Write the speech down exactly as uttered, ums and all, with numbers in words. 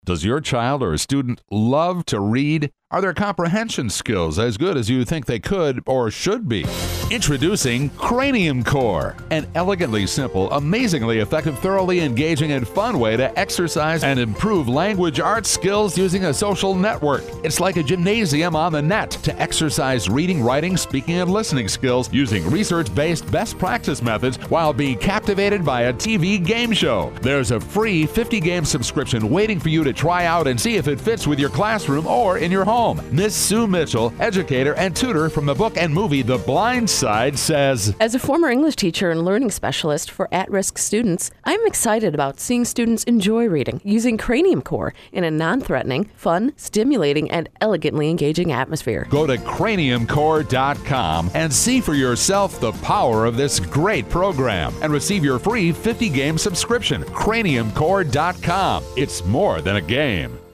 Does your child or student love to read? Are their comprehension skills as good as you think they could or should be? Introducing Cranium Core, an elegantly simple, amazingly effective, thoroughly engaging, and fun way to exercise and improve language arts skills using a social network. It's like a gymnasium on the net to exercise reading, writing, speaking, and listening skills using research-based best practice methods while being captivated by a T V game show. There's a free fifty game subscription waiting for you to try out and see if it fits with your classroom or in your home. Miss Sue Mitchell, educator and tutor from the book and movie The Blind Side, says, as a former English teacher and learning specialist for at-risk students, I'm excited about seeing students enjoy reading using Cranium Core in a non-threatening, fun, stimulating, and elegantly engaging atmosphere. Go to cranium core dot com and see for yourself the power of this great program and receive your free fifty game subscription. cranium core dot com. It's more than a game.